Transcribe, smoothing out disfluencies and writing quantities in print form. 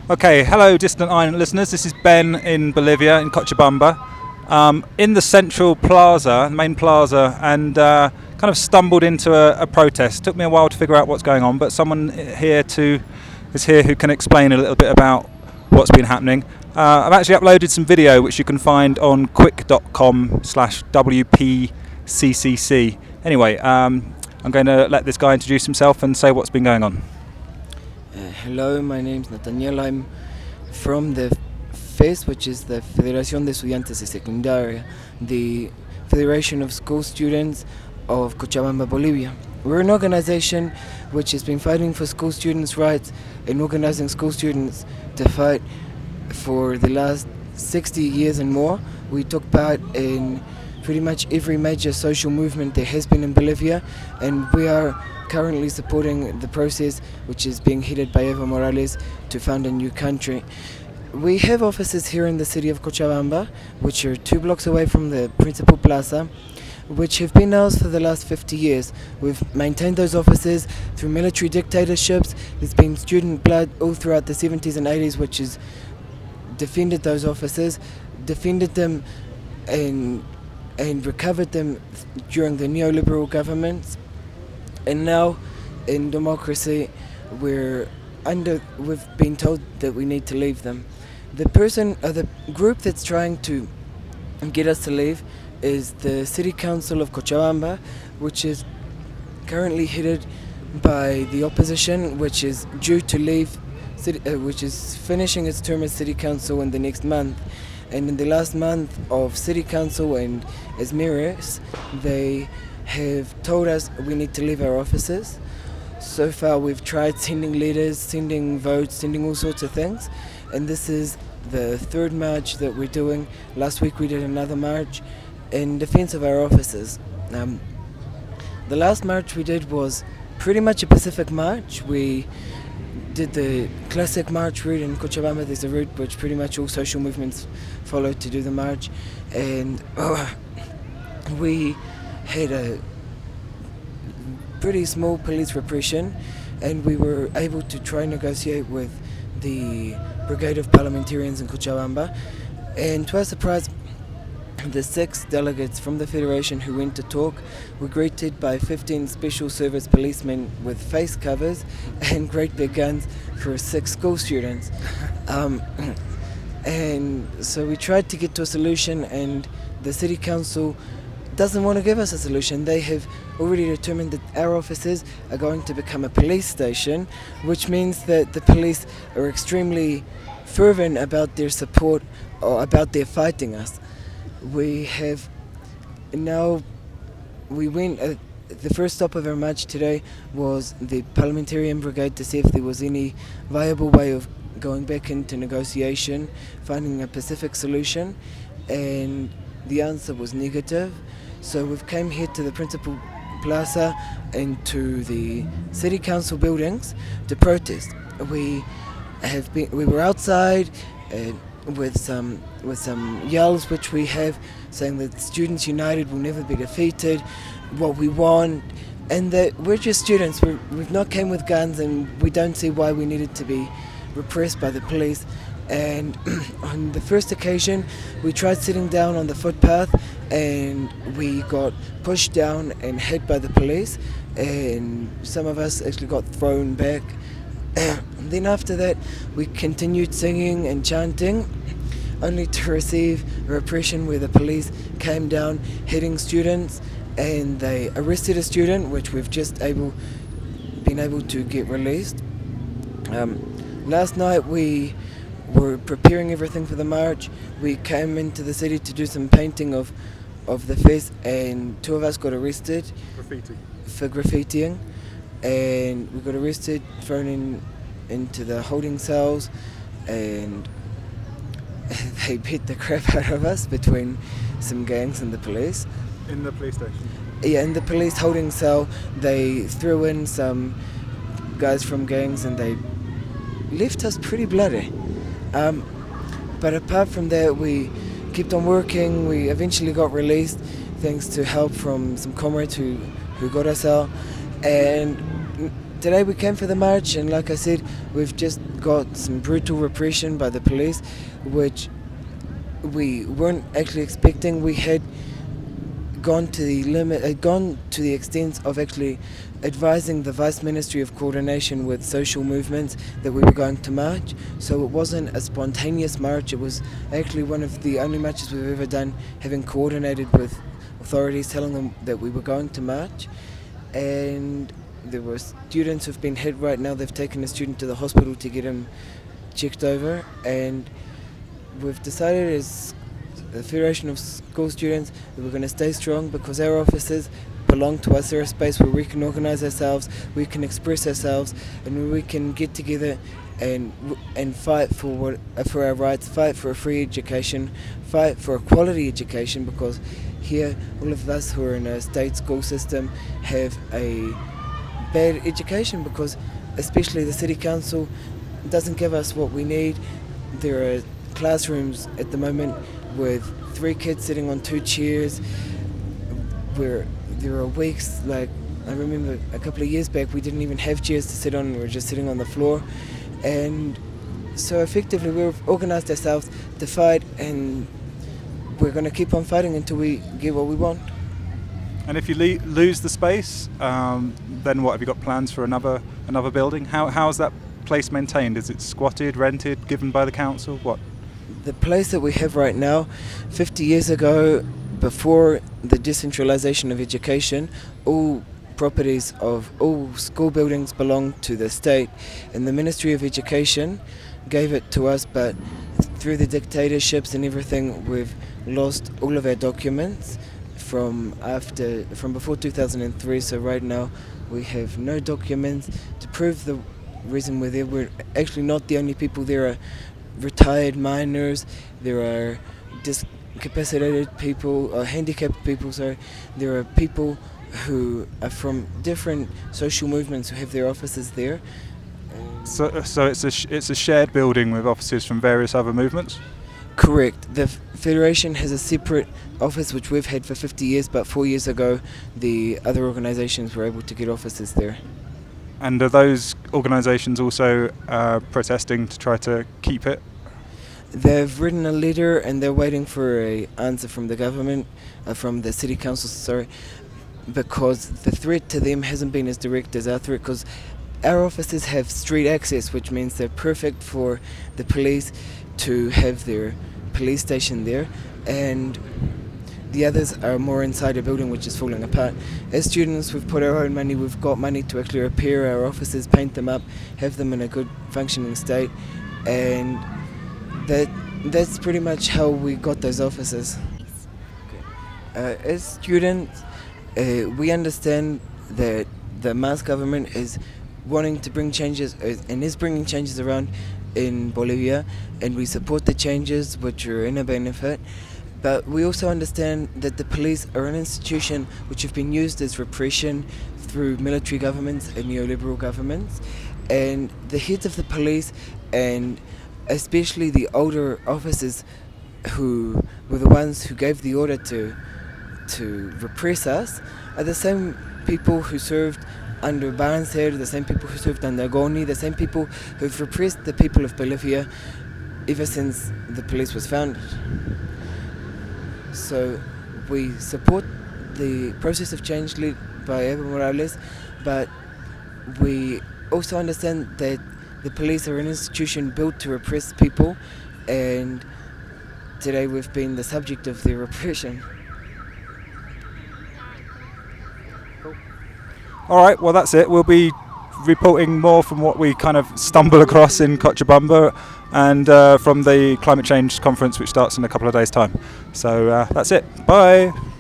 Okay, hello Distant Island listeners, this is Ben in Bolivia, in Cochabamba, in the central plaza, main plaza, and kind of stumbled into a protest. Took me a while to figure out what's going on, but someone is here who can explain a little bit about what's been happening. I've actually uploaded some video which you can find on quick.com/WPCCC. Anyway, I'm going to let this guy introduce himself and say what's been going on. Hello, my name is Nathaniel. I'm from the FES, which is the Federación de Estudiantes de Secundaria, the Federation of School Students of Cochabamba, Bolivia. We're an organization which has been fighting for school students' rights and organizing school students to fight for the last 60 years and more. We took part in pretty much every major social movement there has been in Bolivia, and we are currently supporting the process which is being headed by Evo Morales to found a new country. We have offices here in the city of Cochabamba, which are 2 blocks away from the principal plaza, which have been ours for the last 50 years. We've maintained those offices through military dictatorships. There's been student blood all throughout the 70s and 80s, which has defended those offices, defended them and recovered them during the neoliberal governments. And now, in democracy, we've been told that we need to leave them. The group that's trying to get us to leave is the City Council of Cochabamba, which is currently headed by the opposition, which is due to leave, which is finishing its term as City Council in the next month. And in the last month of City Council and as mayors, they have told us we need to leave our offices. So far we've tried sending letters, sending votes, sending all sorts of things, and this is the 3rd march that we're doing. Last week we did another march in defense of our offices. The last march we did was pretty much a Pacific march. We did the classic march route in Cochabamba. There's a route which pretty much all social movements follow to do the march, and we had a pretty small police repression, and we were able to try and negotiate with the Brigade of Parliamentarians in Cochabamba, and to our surprise, the 6 delegates from the Federation who went to talk were greeted by 15 special service policemen with face covers and great big guns for 6 school students. And so we tried to get to a solution, and the City Council doesn't want to give us a solution. They have already determined that our offices are going to become a police station, which means that the police are extremely fervent about their support or about their fighting us. The first stop of our march today was the Parliamentarian Brigade to see if there was any viable way of going back into negotiation, finding a pacific solution, and the answer was negative. So we've came here to the principal plaza and to the city council buildings to protest. We were outside with some yells which we have saying that Students United will never be defeated, what we want, and that we're just students. We've not came with guns, and we don't see why we needed to be repressed by the police. And on the first occasion we tried sitting down on the footpath, and we got pushed down and hit by the police, and some of us actually got thrown back. And then after that we continued singing and chanting, only to receive repression where the police came down hitting students, and they arrested a student which we've just been able to get released. Last night we were preparing everything for the march. We came into the city to do some painting of the face, and 2 of us got arrested for graffitiing, and we got arrested, thrown into the holding cells, and they beat the crap out of us between some gangs and the police. In the police station? Yeah, in the police holding cell they threw in some guys from gangs, and they left us pretty bloody. But apart from that, we kept on working. We eventually got released thanks to help from some comrades who got us out. And Today we came for the march, and like I said, we've just got some brutal repression by the police, which we weren't actually expecting. We had gone to the limit, gone to the extent of actually advising the Vice Ministry of Coordination with social movements that we were going to march. So it wasn't a spontaneous march, it was actually one of the only marches we've ever done, having coordinated with authorities, telling them that we were going to march. And there were students who've been hit right now. They've taken a student to the hospital to get him checked over, and we've decided as the Federation of School Students that we're going to stay strong, because our offices belong to us. They're a space where we can organise ourselves, we can express ourselves, and where we can get together and fight for our rights, fight for a free education, fight for a quality education, because here all of us who are in a state school system have a bad education, because especially the City Council doesn't give us what we need. There are classrooms at the moment with 3 kids sitting on 2 chairs, where there are weeks, like I remember a couple of years back, we didn't even have chairs to sit on, we were just sitting on the floor. And so effectively we've organised ourselves to fight, and we're going to keep on fighting until we get what we want. And if you lose the space, then what, have you got plans for another building? How's that place maintained? Is it squatted, rented, given by the council? What? The place that we have right now, 50 years ago, before the decentralisation of education, all properties of all school buildings belonged to the state, and the Ministry of Education gave it to us, but through the dictatorships and everything, we've lost all of our documents from before 2003. So right now we have no documents to prove the reason we're there. We're actually not the only people. There are retired miners, there are discapacitated people, or handicapped people, sorry. There are people who are from different social movements who have their offices there. So it's a shared building with offices from various other movements? Correct. The Federation has a separate office which we've had for 50 years, but 4 years ago the other organisations were able to get offices there. And are those organisations also protesting to try to keep it? They've written a letter and they're waiting for an answer from the government, from the City Council, sorry, because the threat to them hasn't been as direct as our threat, because our offices have street access, which means they're perfect for the police to have their police station there, and the others are more inside a building which is falling apart. As students, we've put our own money, we've got money to actually repair our offices, paint them up, have them in a good functioning state, and that's pretty much how we got those offices. As students, we understand that the Mas government is wanting to bring changes and is bringing changes around in Bolivia, and we support the changes which are in our benefit. But we also understand that the police are an institution which have been used as repression through military governments and neoliberal governments, and the heads of the police, and especially the older officers who were the ones who gave the order to repress us, are the same people who served under Banzer, the same people who served under Goni, the same people who've repressed the people of Bolivia ever since the police was founded. So we support the process of change led by Evo Morales, but we also understand that the police are an institution built to repress people, and today we've been the subject of their repression. Alright, well that's it. We'll be reporting more from what we kind of stumble across in Cochabamba, and from the climate change conference which starts in a couple of days' time. So that's it. Bye!